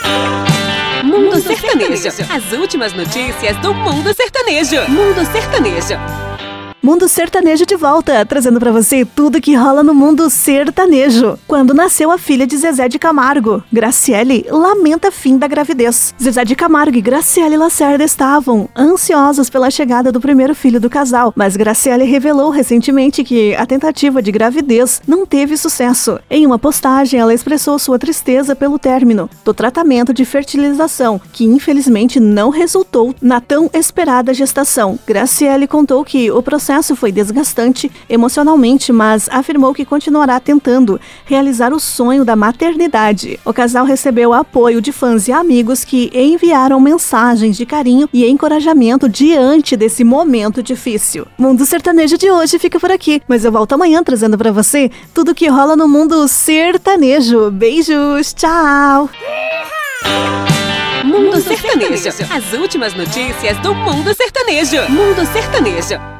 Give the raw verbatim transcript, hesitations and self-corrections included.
Mundo Sertanejo. As últimas notícias do Mundo Sertanejo. Mundo Sertanejo. Mundo Sertanejo de volta, trazendo pra você tudo que rola no mundo sertanejo. Quando nasceu a filha de Zezé de Camargo, Graciele lamenta fim da gravidez. Zezé de Camargo e Graciele Lacerda estavam ansiosos pela chegada do primeiro filho do casal, mas Graciele revelou recentemente que a tentativa de gravidez não teve sucesso. Em uma postagem, ela expressou sua tristeza pelo término do tratamento de fertilização, que infelizmente não resultou na tão esperada gestação. Graciele contou que o processo O processo foi desgastante emocionalmente, mas afirmou que continuará tentando realizar o sonho da maternidade. O casal recebeu apoio de fãs e amigos que enviaram mensagens de carinho e encorajamento diante desse momento difícil. Mundo Sertanejo de hoje fica por aqui, mas eu volto amanhã trazendo pra você tudo que rola no mundo sertanejo. Beijos, tchau! Mundo Sertanejo. As últimas notícias do Mundo Sertanejo. Mundo Sertanejo.